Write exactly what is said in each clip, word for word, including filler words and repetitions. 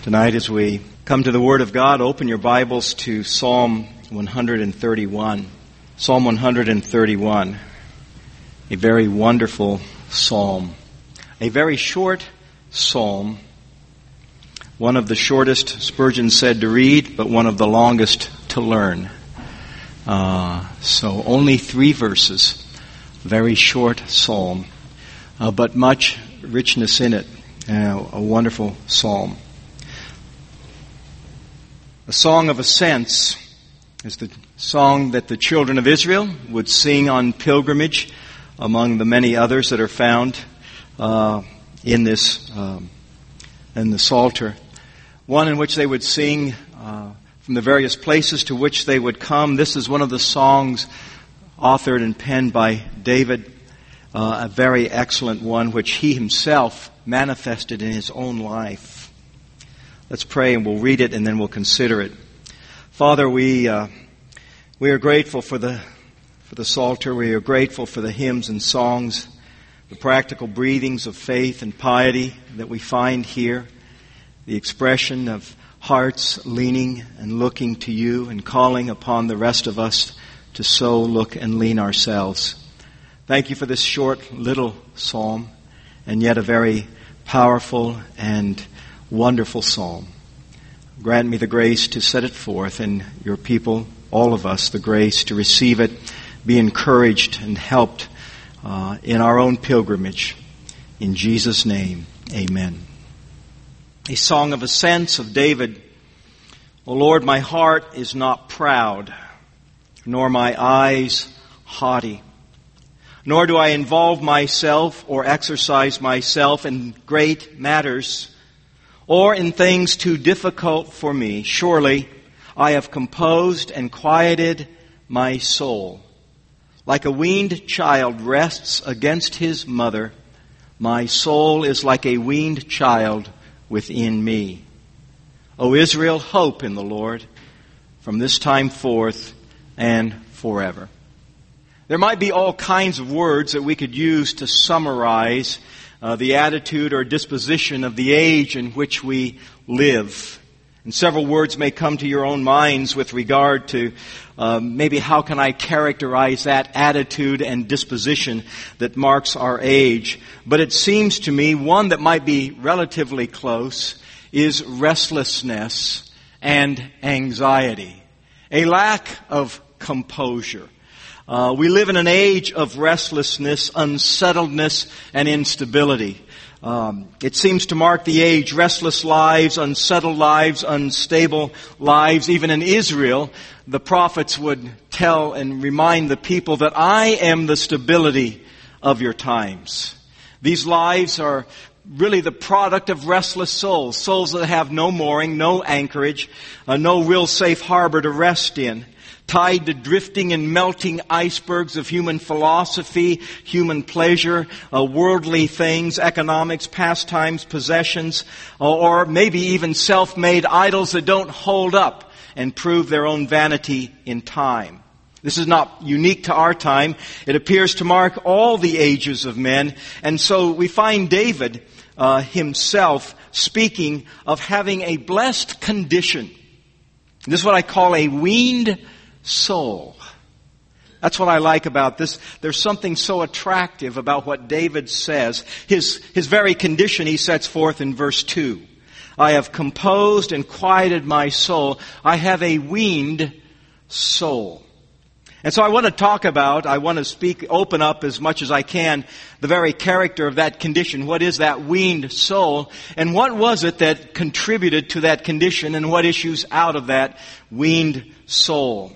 Tonight, as we come to the Word of God, open your Bibles to Psalm one thirty-one. Psalm one thirty-one, a very wonderful psalm. A very short psalm, one of the shortest, Spurgeon said, to read, but one of the longest to learn. Uh, so only three verses, very short psalm, uh, but much richness in it. Uh, a wonderful psalm. A song of ascents is the song that the children of Israel would sing on pilgrimage, among the many others that are found uh, in this um, in the Psalter. One in which they would sing uh, from the various places to which they would come. This is one of the songs authored and penned by David, uh, a very excellent one which he himself manifested in his own life. Let's pray and we'll read it and then we'll consider it. Father, we uh, we are grateful for the for the Psalter. We are grateful for the hymns and songs, the practical breathings of faith and piety that we find here, the expression of hearts leaning and looking to you and calling upon the rest of us to so look and lean ourselves. Thank you for this short little psalm, and yet a very powerful and wonderful psalm. Grant me the grace to set it forth, and your people, all of us, the grace to receive it, be encouraged and helped uh, in our own pilgrimage. In Jesus' name, amen. A song of ascents of David. O Lord, my heart is not proud, nor my eyes haughty. Nor do I involve myself or exercise myself in great matters, or in things too difficult for me. Surely I have composed and quieted my soul. Like a weaned child rests against his mother, my soul is like a weaned child within me. O Israel, hope in the Lord from this time forth and forever. There might be all kinds of words that we could use to summarize Uh, the attitude or disposition of the age in which we live. And several words may come to your own minds with regard to uh, maybe how can I characterize that attitude and disposition that marks our age. But it seems to me one that might be relatively close is restlessness and anxiety. A lack of composure. Uh, we live in an age of restlessness, unsettledness, and instability. Um, it seems to mark the age. Restless lives, unsettled lives, unstable lives. Even in Israel, the prophets would tell and remind the people that I am the stability of your times. These lives are really the product of restless souls. Souls that have no mooring, no anchorage, uh, no real safe harbor to rest in. Tied to drifting and melting icebergs of human philosophy, human pleasure, uh, worldly things, economics, pastimes, possessions, or maybe even self-made idols that don't hold up and prove their own vanity in time. This is not unique to our time. It appears to mark all the ages of men. And so we find David uh, himself speaking of having a blessed condition. This is what I call a weaned soul. That's what I like about this. There's something so attractive about what David says. His, his very condition he sets forth in verse two. I have composed and quieted my soul. I have a weaned soul. And so I want to talk about, I want to speak, open up as much as I can, the very character of that condition. What is that weaned soul? And what was it that contributed to that condition? And what issues out of that weaned soul?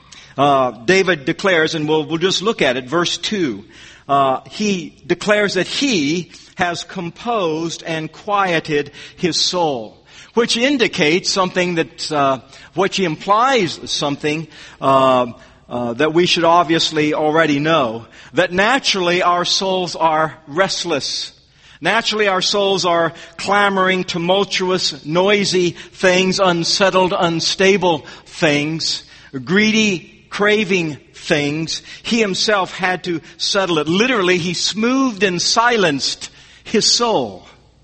Uh, David declares, and we'll, we'll just look at it, verse two. Uh, he declares that he has composed and quieted his soul, which indicates something that, uh, which implies something, uh, Uh, that we should obviously already know, that naturally our souls are restless. Naturally our souls are clamoring, tumultuous, noisy things, unsettled, unstable things, greedy, craving things. He himself had to settle it. Literally, he smoothed and silenced his soul.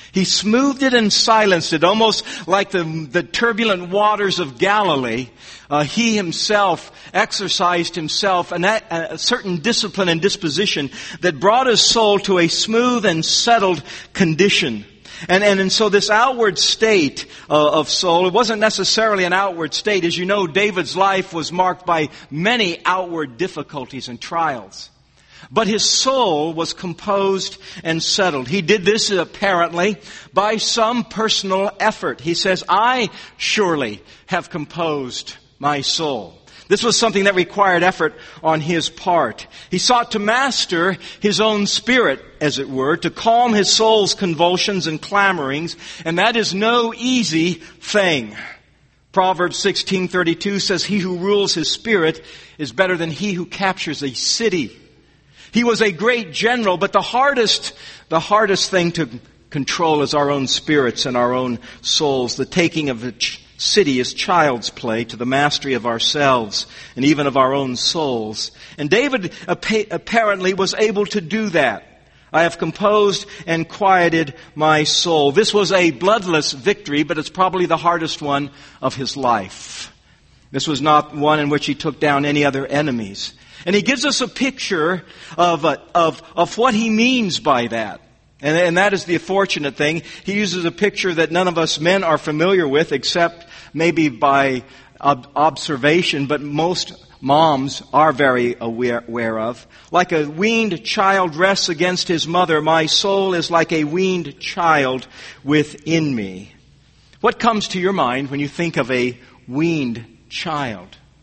He smoothed it and silenced it, almost like the, the turbulent waters of Galilee. Uh, he himself exercised himself an, a, a certain discipline and disposition that brought his soul to a smooth and settled condition. And, and, and so this outward state uh, of soul, it wasn't necessarily an outward state. As you know, David's life was marked by many outward difficulties and trials. But his soul was composed and settled. He did this apparently by some personal effort. He says, I surely have composed my soul. This was something that required effort on his part. He sought to master his own spirit, as it were, to calm his soul's convulsions and clamorings, and that is no easy thing. Proverbs sixteen thirty-two says, he who rules his spirit is better than he who captures a city. He was a great general, but the hardest, the hardest thing to control is our own spirits and our own souls. The taking of a ch- city is child's play to the mastery of ourselves and even of our own souls. And David apparently was able to do that. I have composed and quieted my soul. This was a bloodless victory, but it's probably the hardest one of his life. This was not one in which he took down any other enemies. And he gives us a picture of, uh, of, of what he means by that. And, and that is the fortunate thing. He uses a picture that none of us men are familiar with, except maybe by ob- observation, but most moms are very aware, aware of. Like a weaned child rests against his mother, my soul is like a weaned child within me. What comes to your mind when you think of a weaned child?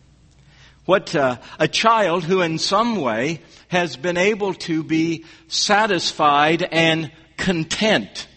What uh, a child who in some way has been able to be satisfied and content.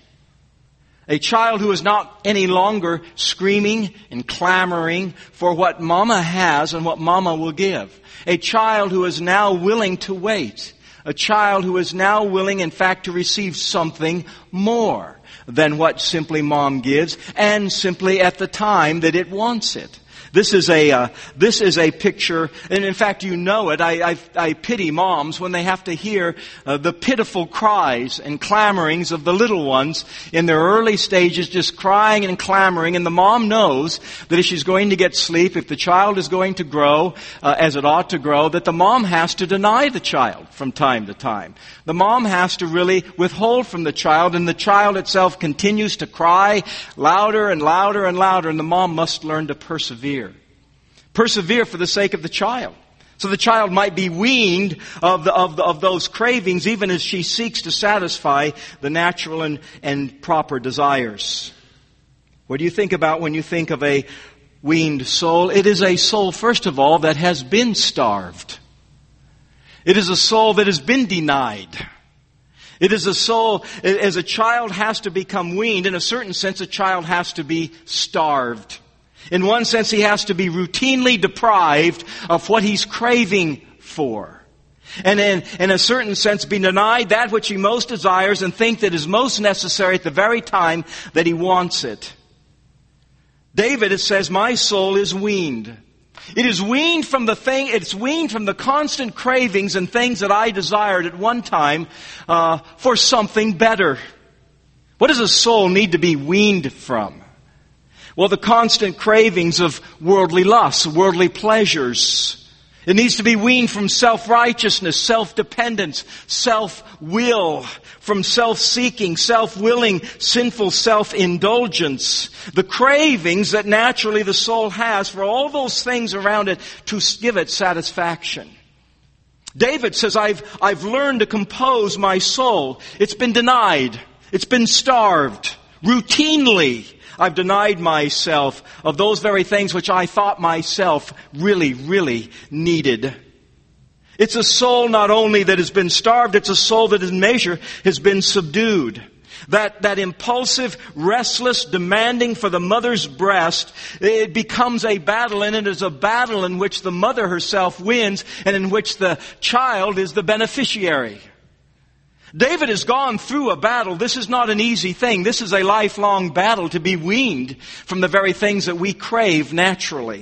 A child who is not any longer screaming and clamoring for what mama has and what mama will give. A child who is now willing to wait. A child who is now willing, in fact, to receive something more than what simply mom gives and simply at the time that it wants it. This is a uh, this is a picture, and in fact, you know it. I I, I pity moms when they have to hear uh, the pitiful cries and clamorings of the little ones in their early stages, just crying and clamoring. And the mom knows that if she's going to get sleep, if the child is going to grow uh, as it ought to grow, that the mom has to deny the child from time to time. The mom has to really withhold from the child, and the child itself continues to cry louder and louder and louder, and the mom must learn to persevere. Persevere for the sake of the child. So the child might be weaned of, the, of, the, of those cravings even as she seeks to satisfy the natural and, and proper desires. What do you think about when you think of a weaned soul? It is a soul, first of all, that has been starved. It is a soul that has been denied. It is a soul, as a child has to become weaned, in a certain sense, a child has to be starved. In one sense, he has to be routinely deprived of what he's craving for. And in, in a certain sense, be denied that which he most desires and think that is most necessary at the very time that he wants it. David, it says, my soul is weaned. It is weaned from the thing, it's weaned from the constant cravings and things that I desired at one time uh, for something better. What does a soul need to be weaned from? Well, the constant cravings of worldly lusts, worldly pleasures. It needs to be weaned from self-righteousness, self-dependence, self-will, from self-seeking, self-willing, sinful self-indulgence. The cravings that naturally the soul has for all those things around it to give it satisfaction. David says, I've, I've learned to compose my soul. It's been denied. It's been starved. Routinely, I've denied myself of those very things which I thought myself really, really needed. It's a soul not only that has been starved, it's a soul that in measure has been subdued. That, that impulsive, restless, demanding for the mother's breast, it becomes a battle, and it is a battle in which the mother herself wins and in which the child is the beneficiary. David has gone through a battle. This is not an easy thing. This is a lifelong battle to be weaned from the very things that we crave naturally.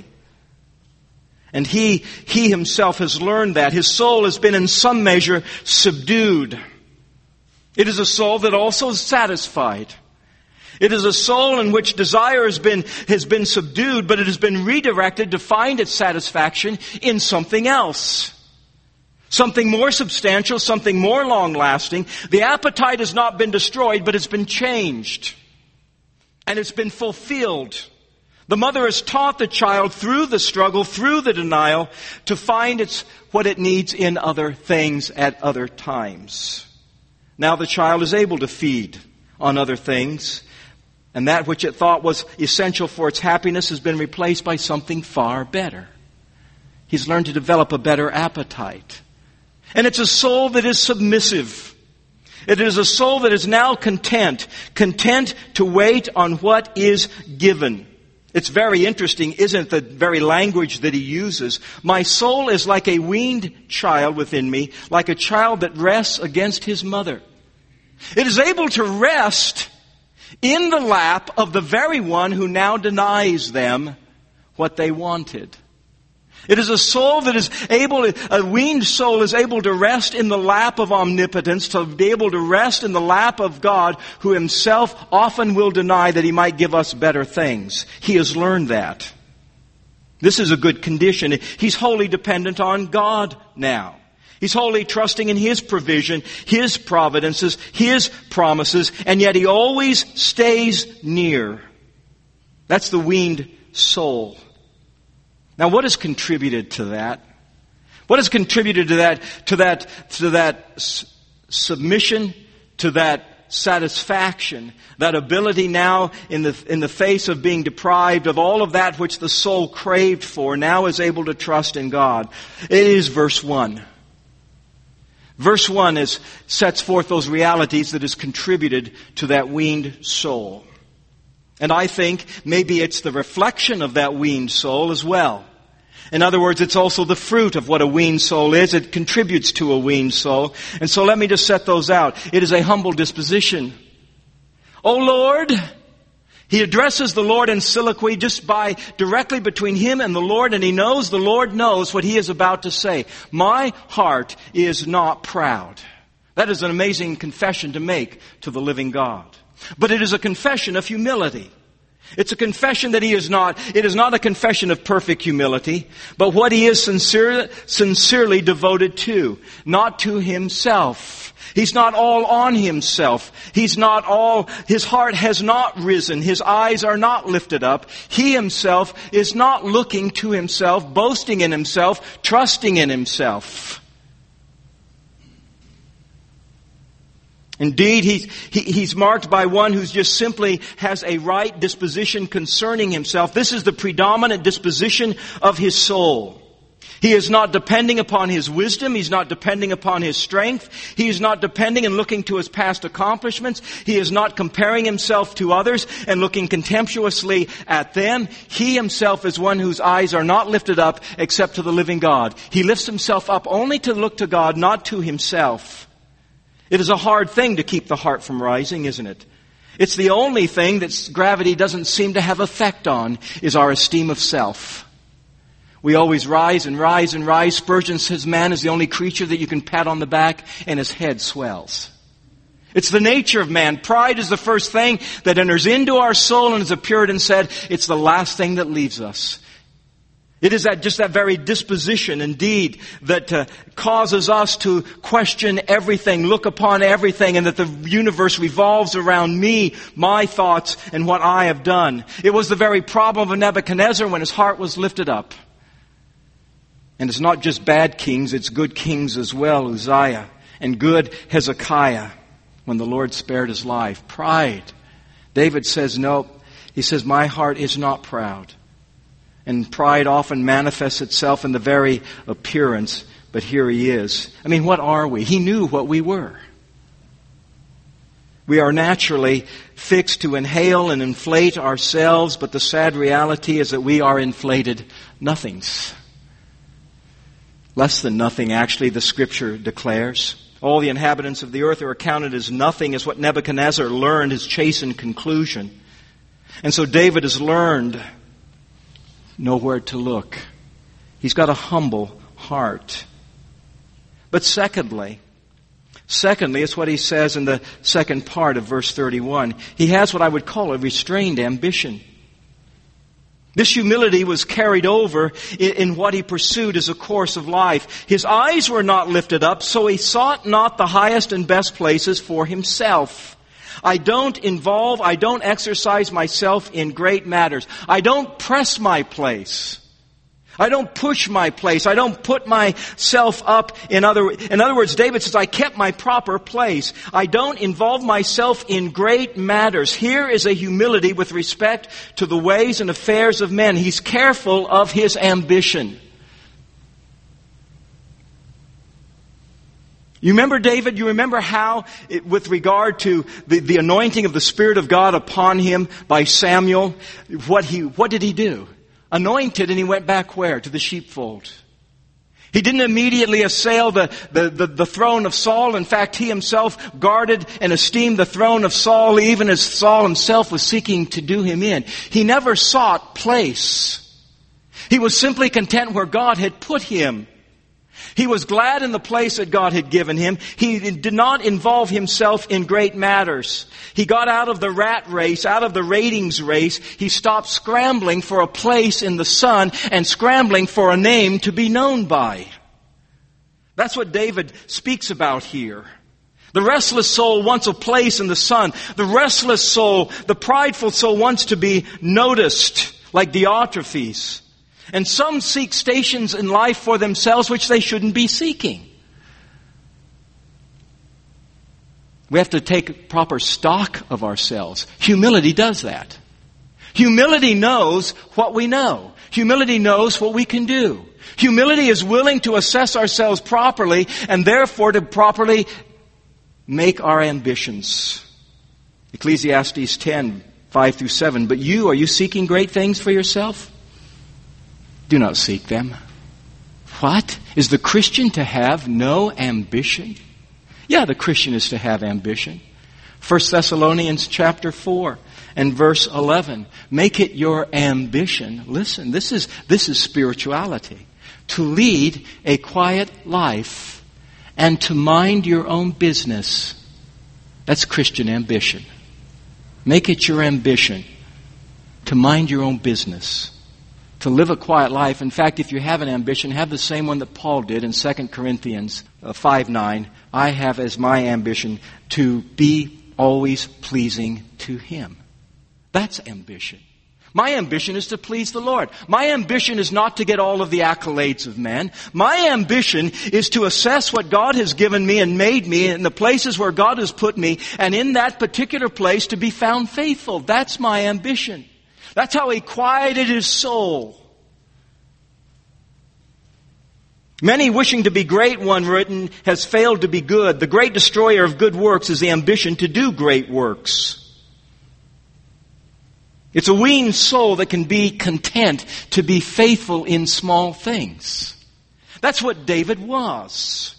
And he, he himself has learned that. His soul has been in some measure subdued. It is a soul that also is satisfied. It is a soul in which desire has been, has been subdued, but it has been redirected to find its satisfaction in something else. Something more substantial, something more long-lasting. The appetite has not been destroyed, but it's been changed. And it's been fulfilled. The mother has taught the child through the struggle, through the denial, to find its what it needs in other things at other times. Now the child is able to feed on other things, and that which it thought was essential for its happiness has been replaced by something far better. He's learned to develop a better appetite. And it's a soul that is submissive. It is a soul that is now content, content to wait on what is given. It's very interesting, isn't it, the very language that he uses? My soul is like a weaned child within me, like a child that rests against his mother. It is able to rest in the lap of the very one who now denies them what they wanted. It is a soul that is able, a weaned soul is able to rest in the lap of omnipotence, to be able to rest in the lap of God, who himself often will deny that he might give us better things. He has learned that. This is a good condition. He's wholly dependent on God now. He's wholly trusting in his provision, his providences, his promises, and yet he always stays near. That's the weaned soul. Now, what has contributed to that? What has contributed to that, to that, to that s- submission, to that satisfaction, that ability now in the, in the face of being deprived of all of that which the soul craved for, now is able to trust in God? It is verse one. Verse one is, sets forth those realities that has contributed to that weaned soul. And I think maybe it's the reflection of that weaned soul as well. In other words, it's also the fruit of what a weaned soul is. It contributes to a weaned soul. And so let me just set those out. It is a humble disposition. O Lord, he addresses the Lord in soliloquy just by directly between him and the Lord, and he knows the Lord knows what he is about to say. My heart is not proud. That is an amazing confession to make to the living God. But it is a confession of humility. It's a confession that he is not, it is not a confession of perfect humility, but what he is sincere, sincerely devoted to, not to himself. He's not all on himself. He's not all, his heart has not risen. His eyes are not lifted up. He himself is not looking to himself, boasting in himself, trusting in himself. Indeed, he's, he, he's marked by one who just simply has a right disposition concerning himself. This is the predominant disposition of his soul. He is not depending upon his wisdom. He's not depending upon his strength. He is not depending and looking to his past accomplishments. He is not comparing himself to others and looking contemptuously at them. He himself is one whose eyes are not lifted up except to the living God. He lifts himself up only to look to God, not to himself. It is a hard thing to keep the heart from rising, isn't it? It's the only thing that gravity doesn't seem to have effect on, is our esteem of self. We always rise and rise and rise. Spurgeon says man is the only creature that you can pat on the back and his head swells. It's the nature of man. Pride is the first thing that enters into our soul, and as a Puritan said, it's the last thing that leaves us. It is that just that very disposition, indeed, that uh, causes us to question everything, look upon everything, and that the universe revolves around me, my thoughts, and what I have done. It was the very problem of Nebuchadnezzar when his heart was lifted up. And it's not just bad kings, it's good kings as well, Uzziah, and good Hezekiah, when the Lord spared his life. Pride. David says, no, he says, my heart is not proud. And pride often manifests itself in the very appearance, but here he is. I mean, what are we? He knew what we were. We are naturally fixed to inhale and inflate ourselves, but the sad reality is that we are inflated nothings. Less than nothing, actually, the Scripture declares. All the inhabitants of the earth are accounted as nothing, is what Nebuchadnezzar learned, his chastened conclusion. And so David has learned nowhere to look. He's got a humble heart. But secondly, Secondly, it's what he says in the second part of verse thirty-one. He has what I would call a restrained ambition. This humility was carried over in what he pursued as a course of life. His eyes were not lifted up, so he sought not the highest and best places for himself. I don't involve, I don't exercise myself in great matters. I don't press my place. I don't push my place. I don't put myself up. In other, in other words, David says, I kept my proper place. I don't involve myself in great matters. Here is a humility with respect to the ways and affairs of men. He's careful of his ambition. You remember David? You remember how, it, with regard to the, the anointing of the Spirit of God upon him by Samuel, what he, what did he do? Anointed, and he went back where? To the sheepfold. He didn't immediately assail the, the, the, the throne of Saul. In fact, he himself guarded and esteemed the throne of Saul even as Saul himself was seeking to do him in. He never sought place. He was simply content where God had put him. He was glad in the place that God had given him. He did not involve himself in great matters. He got out of the rat race, out of the ratings race. He stopped scrambling for a place in the sun and scrambling for a name to be known by. That's what David speaks about here. The restless soul wants a place in the sun. The restless soul, the prideful soul wants to be noticed, like Diotrephes. And some seek stations in life for themselves which they shouldn't be seeking. We have to take proper stock of ourselves. Humility does that. Humility knows what we know. Humility knows what we can do. Humility is willing to assess ourselves properly and therefore to properly make our ambitions. Ecclesiastes ten, five through seven. But you, are you seeking great things for yourself? Do not seek them. What? Is the Christian to have no ambition? Yeah, the Christian is to have ambition. First Thessalonians chapter four and verse eleven. Make it your ambition. Listen, this is, this is spirituality. To lead a quiet life and to mind your own business. That's Christian ambition. Make it your ambition to mind your own business. To live a quiet life. In fact, if you have an ambition, have the same one that Paul did in Second Corinthians five nine. I have as my ambition to be always pleasing to Him. That's ambition. My ambition is to please the Lord. My ambition is not to get all of the accolades of men. My ambition is to assess what God has given me and made me in the places where God has put me, and in that particular place to be found faithful. That's my ambition. That's how he quieted his soul. Many wishing to be great, one written, has failed to be good. The great destroyer of good works is the ambition to do great works. It's a weaned soul that can be content to be faithful in small things. That's what David was.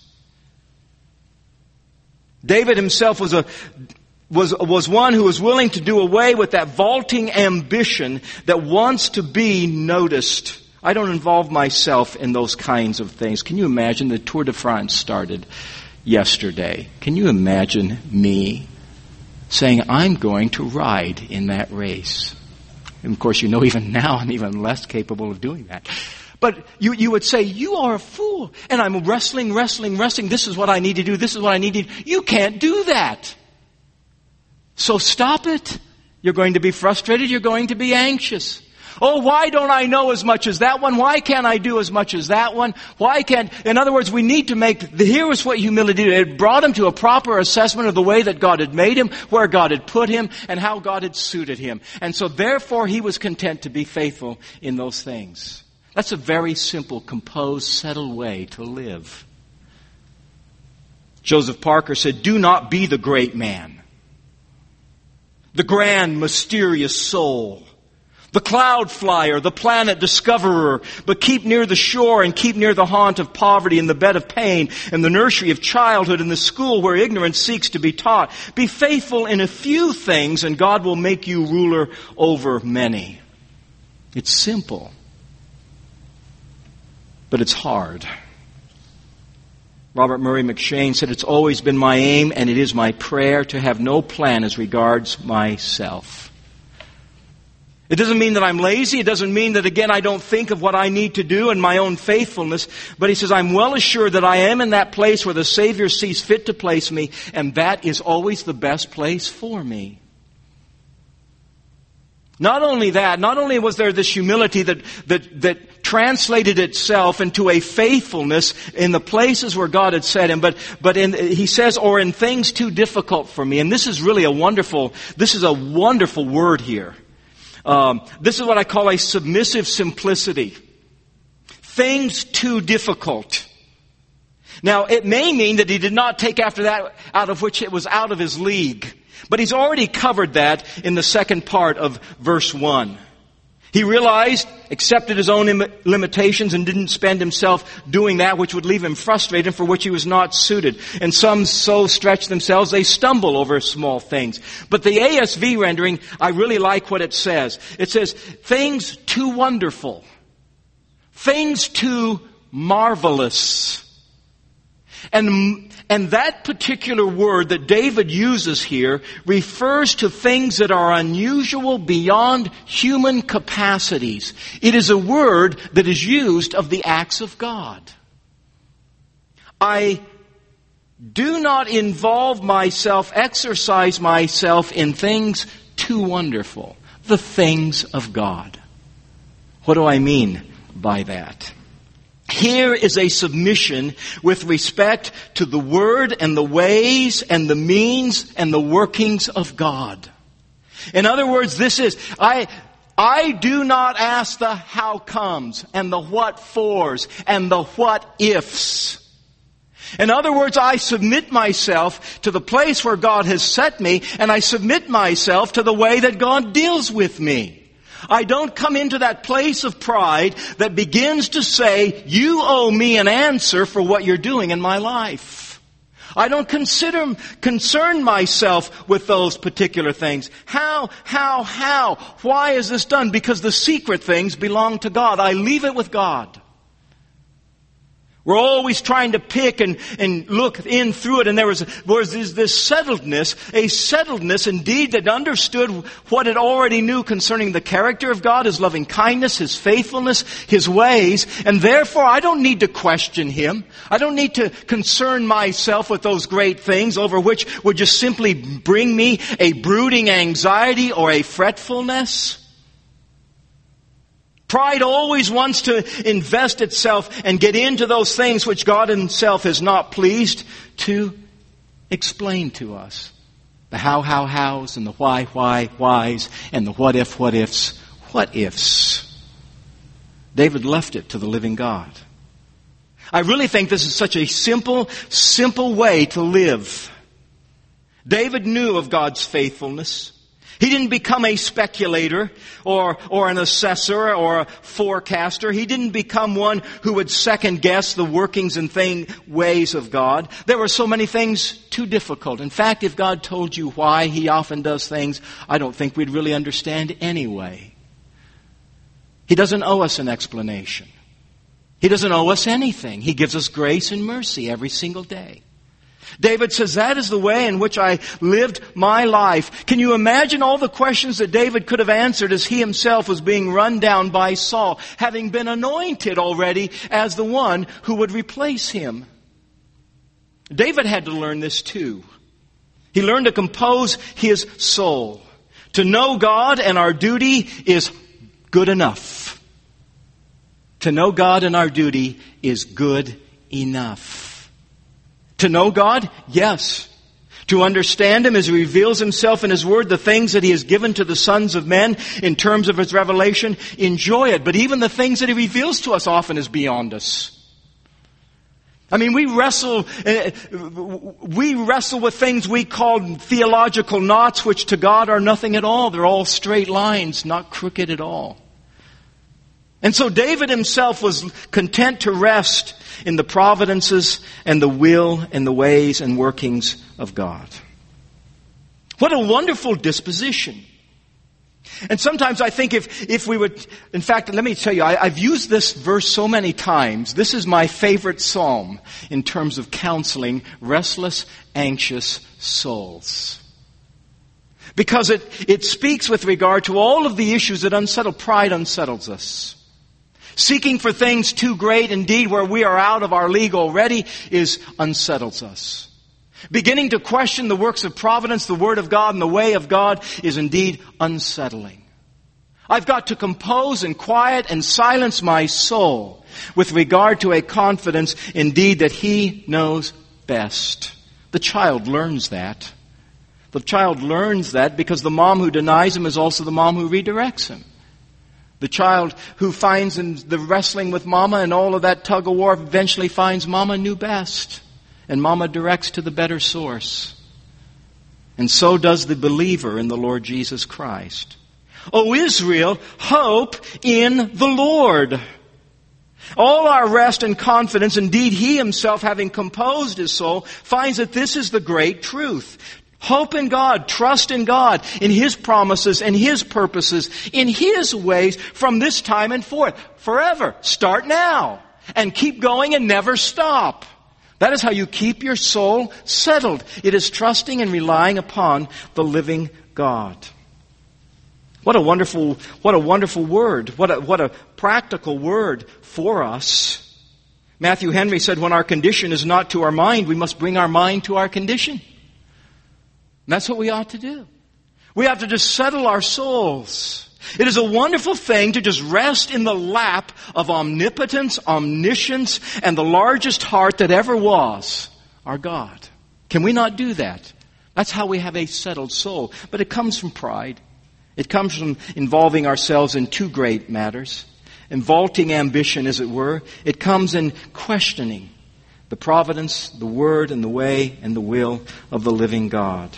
David himself was a was was one who was willing to do away with that vaulting ambition that wants to be noticed. I don't involve myself in those kinds of things. Can you imagine the Tour de France started yesterday? Can you imagine me saying, I'm going to ride in that race? And of course, you know, even now I'm even less capable of doing that. But you, you would say, you are a fool. And I'm wrestling, wrestling, wrestling. This is what I need to do. This is what I need to do. You can't do that. So stop it. You're going to be frustrated. You're going to be anxious. Oh, why don't I know as much as that one? Why can't I do as much as that one? Why can't... In other words, we need to make... The, here was what humility did. It brought him to a proper assessment of the way that God had made him, where God had put him, and how God had suited him. And so therefore he was content to be faithful in those things. That's a very simple, composed, settled way to live. Joseph Parker said, do not be the great man, the grand, mysterious soul, the cloud flyer, the planet discoverer, but keep near the shore and keep near the haunt of poverty and the bed of pain and the nursery of childhood and the school where ignorance seeks to be taught. Be faithful in a few things and God will make you ruler over many. It's simple, but it's hard. Robert Murray McCheyne said, "It's always been my aim and it is my prayer to have no plan as regards myself." It doesn't mean that I'm lazy. It doesn't mean that, again, I don't think of what I need to do and my own faithfulness. But he says, I'm well assured that I am in that place where the Savior sees fit to place me, and that is always the best place for me. Not only that, not only was there this humility that, that, that translated itself into a faithfulness in the places where God had set him, but, but in, he says, or in things too difficult for me. And this is really a wonderful, this is a wonderful word here. Um, this is what I call a submissive simplicity. Things too difficult. Now, it may mean that he did not take after that out of which it was out of his league. But he's already covered that in the second part of verse one. He realized, accepted his own im- limitations and didn't spend himself doing that which would leave him frustrated and for which he was not suited. And some so stretch themselves they stumble over small things. But the A S V rendering, I really like what it says. It says, things too wonderful. Things too marvelous. And And that particular word that David uses here refers to things that are unusual beyond human capacities. It is a word that is used of the acts of God. I do not involve myself, exercise myself in things too wonderful. The things of God. What do I mean by that? Here is a submission with respect to the Word and the ways and the means and the workings of God. In other words, this is, I, I do not ask the how comes and the what fors and the what ifs. In other words, I submit myself to the place where God has set me, and I submit myself to the way that God deals with me. I don't come into that place of pride that begins to say, you owe me an answer for what you're doing in my life. I don't consider, concern myself with those particular things. How, how, how? Why is this done? Because the secret things belong to God. I leave it with God. We're always trying to pick and, and look in through it. And there was, was this, this settledness, a settledness indeed that understood what it already knew concerning the character of God, His loving kindness, His faithfulness, His ways. And therefore, I don't need to question Him. I don't need to concern myself with those great things over which would just simply bring me a brooding anxiety or a fretfulness. Pride always wants to invest itself and get into those things which God Himself is not pleased to explain to us. The how, how, hows, and the why, why, whys, and the what if, what ifs, what ifs. David left it to the living God. I really think this is such a simple, simple way to live. David knew of God's faithfulness. He didn't become a speculator or, or an assessor or a forecaster. He didn't become one who would second guess the workings and thing, ways of God. There were so many things too difficult. In fact, if God told you why He often does things, I don't think we'd really understand anyway. He doesn't owe us an explanation. He doesn't owe us anything. He gives us grace and mercy every single day. David says, that is the way in which I lived my life. Can you imagine all the questions that David could have answered as he himself was being run down by Saul, having been anointed already as the one who would replace him? David had to learn this too. He learned to compose his soul. To know God and our duty is good enough. To know God and our duty is good enough. To know God? Yes. To understand Him as He reveals Himself in His Word, the things that He has given to the sons of men in terms of His revelation, enjoy it. But even the things that He reveals to us often is beyond us. I mean, we wrestle, we wrestle with things we call theological knots, which to God are nothing at all. They're all straight lines, not crooked at all. And so David himself was content to rest in the providences and the will and the ways and workings of God. What a wonderful disposition. And sometimes I think if, if we would, in fact, let me tell you, I, I've used this verse so many times. This is my favorite psalm in terms of counseling restless, anxious souls. Because it, it speaks with regard to all of the issues that unsettle. Pride unsettles us. Seeking for things too great, indeed, where we are out of our league already, is unsettles us. Beginning to question the works of providence, the Word of God, and the way of God is indeed unsettling. I've got to compose and quiet and silence my soul with regard to a confidence indeed that He knows best. The child learns that. The child learns that because the mom who denies him is also the mom who redirects him. The child who finds in the wrestling with mama and all of that tug of war eventually finds mama knew best. And mama directs to the better source. And so does the believer in the Lord Jesus Christ. O Israel, hope in the Lord. All our rest and confidence, indeed He Himself, having composed His soul, finds that this is the great truth. Hope in God, trust in God, in His promises and His purposes, in His ways from this time and forth. Forever. Start now. And keep going and never stop. That is how you keep your soul settled. It is trusting and relying upon the living God. What a wonderful, what a wonderful word. What a, what a practical word for us. Matthew Henry said, when our condition is not to our mind, we must bring our mind to our condition. And that's what we ought to do. We have to just settle our souls. It is a wonderful thing to just rest in the lap of omnipotence, omniscience, and the largest heart that ever was, our God. Can we not do that? That's how we have a settled soul. But it comes from pride. It comes from involving ourselves in too great matters. In vaulting ambition, as it were. It comes in questioning the providence, the word, and the way, and the will of the living God.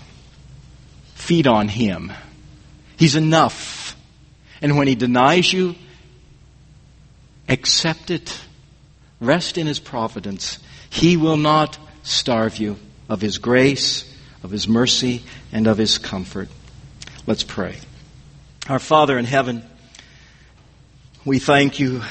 Feed on Him. He's enough. And when He denies you, accept it. Rest in His providence. He will not starve you of His grace, of His mercy, and of His comfort. Let's pray. Our Father in heaven, we thank You.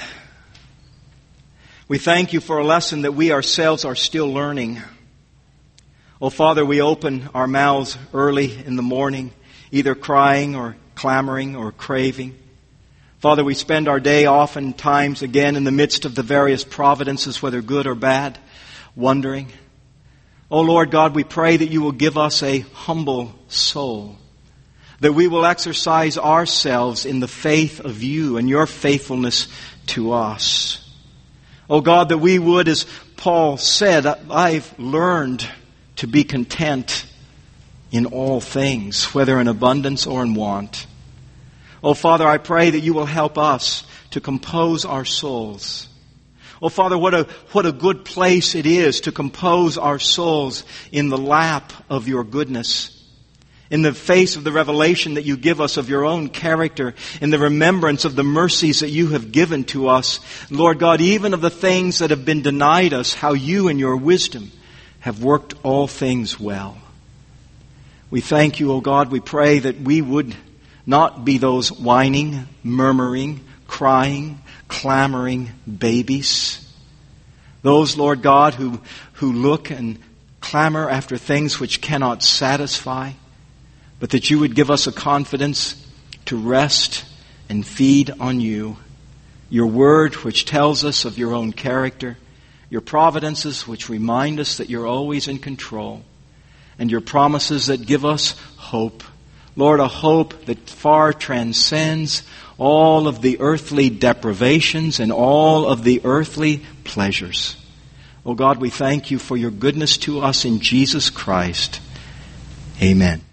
We thank You for a lesson that we ourselves are still learning. Oh, Father, we open our mouths early in the morning, either crying or clamoring or craving. Father, we spend our day oftentimes again in the midst of the various providences, whether good or bad, wondering. Oh Lord God, we pray that You will give us a humble soul, that we will exercise ourselves in the faith of You and Your faithfulness to us. Oh God, that we would, as Paul said, I've learned to be content in all things, whether in abundance or in want. Oh, Father, I pray that You will help us to compose our souls. Oh, Father, what a, what a good place it is to compose our souls in the lap of Your goodness, in the face of the revelation that You give us of Your own character, in the remembrance of the mercies that You have given to us. Lord God, even of the things that have been denied us, how You in Your wisdom have worked all things well. We thank You, O God. We pray that we would not be those whining, murmuring, crying, clamoring babies. Those, Lord God, who, who look and clamor after things which cannot satisfy, but that You would give us a confidence to rest and feed on You. Your word which tells us of Your own character, Your providences which remind us that You're always in control, and Your promises that give us hope. Lord, a hope that far transcends all of the earthly deprivations and all of the earthly pleasures. Oh God, we thank You for Your goodness to us in Jesus Christ. Amen.